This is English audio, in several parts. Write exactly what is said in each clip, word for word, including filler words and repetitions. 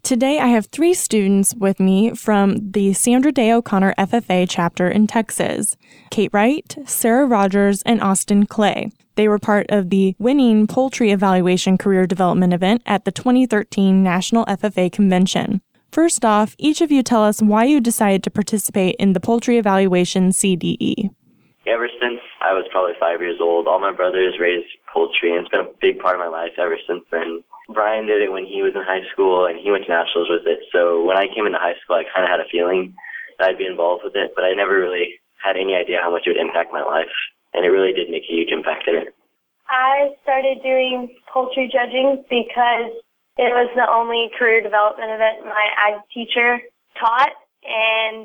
Today I have three students with me from the Sandra Day O'Connor F F A chapter in Texas: Kate Wright, Sarah Rogers, and Austin Clay. They were part of the winning Poultry Evaluation Career Development event at the twenty thirteen National F F A Convention. First off, each of you tell us why you decided to participate in the Poultry Evaluation C D E. Ever since I was probably five years old, all my brothers raised poultry, and it's been a big part of my life ever since then. Brian did it when he was in high school, and he went to nationals with it. So when I came into high school, I kind of had a feeling that I'd be involved with it, but I never really had any idea how much it would impact my life, and it really did make a huge impact in it. I started doing poultry judging because it was the only career development event my ag teacher taught, and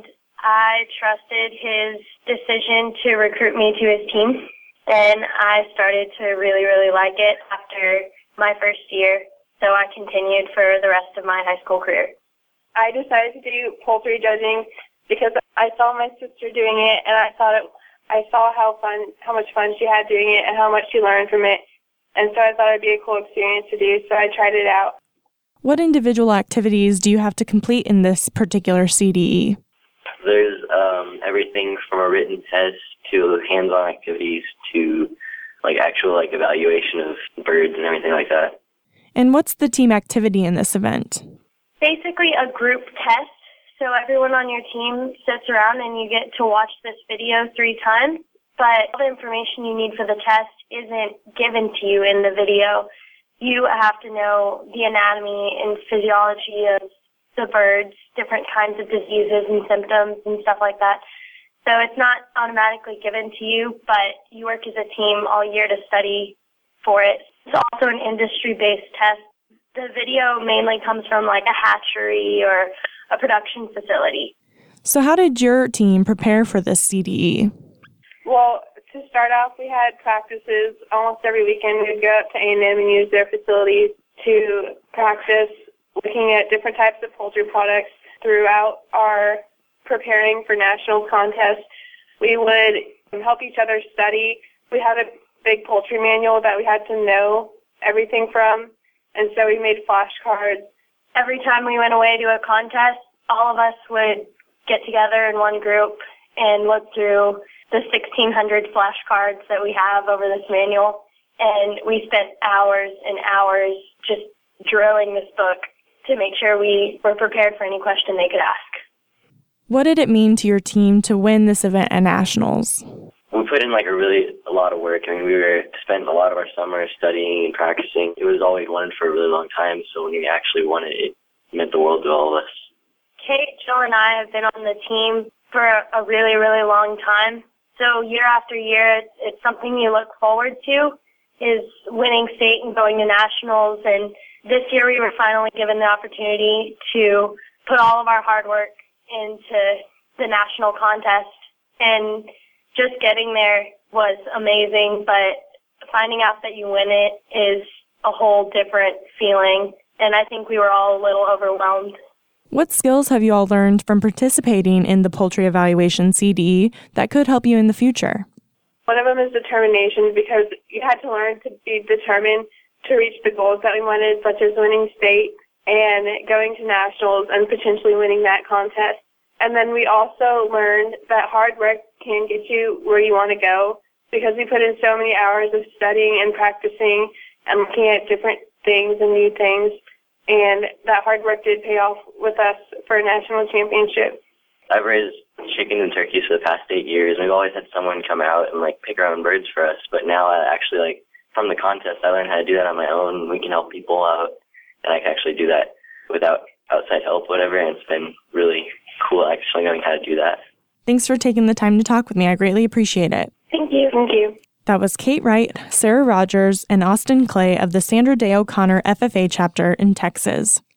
I trusted his decision to recruit me to his team, and I started to really, really like it after my first year, so I continued for the rest of my high school career. I decided to do poultry judging because I saw my sister doing it, and I thought it, I saw how fun, how much fun she had doing it, and how much she learned from it, and so I thought it'd be a cool experience to do, so I tried it out. What individual activities do you have to complete in this particular C D E? There's um, everything from a written test to hands-on activities to like actual like evaluation of birds and everything like that. And what's the team activity in this event? Basically a group test. So everyone on your team sits around and you get to watch this video three times, but all the information you need for the test isn't given to you in the video. You have to know the anatomy and physiology of the birds, different kinds of diseases and symptoms and stuff like that. So it's not automatically given to you, but you work as a team all year to study for it. It's also an industry-based test. The video mainly comes from like a hatchery or a production facility. So how did your team prepare for this C D E? Well, to start off, we had practices almost every weekend. We'd go up to A and M and use their facilities to practice looking at different types of poultry products throughout our preparing for national contests. We would help each other study. We had a big poultry manual that we had to know everything from, and so we made flashcards. Every time we went away to a contest, all of us would get together in one group and look through the sixteen hundred flashcards that we have over this manual, and we spent hours and hours just drilling this book to make sure we were prepared for any question they could ask. What did it mean to your team to win this event at nationals? We put in like a really a lot of work. I mean, we were spent a lot of our summer studying and practicing. It was all we wanted for a really long time, so when we actually won it, it meant the world to all of us. Kate, Jill, and I have been on the team for a really, really long time. So year after year, it's, it's something you look forward to, is winning state and going to nationals. And this year we were finally given the opportunity to put all of our hard work into the national contest. And just getting there was amazing, but finding out that you win it is a whole different feeling. And I think we were all a little overwhelmed. What skills have you all learned from participating in the Poultry Evaluation C D E that could help you in the future? One of them is determination, because you had to learn to be determined to reach the goals that we wanted, such as winning state and going to nationals and potentially winning that contest. And then we also learned that hard work can get you where you want to go, because we put in so many hours of studying and practicing and looking at different things and new things. And that hard work did pay off with us for a national championship. I've raised chickens and turkeys for the past eight years, and we've always had someone come out and like pick our own birds for us. But now I actually, like, from the contest, I learned how to do that on my own. We can help people out, and I can actually do that without outside help, whatever, and it's been really cool actually knowing how to do that. Thanks for taking the time to talk with me. I greatly appreciate it. Thank you. Thank you. That was Kate Wright, Sarah Rogers, and Austin Clay of the Sandra Day O'Connor F F A chapter in Texas.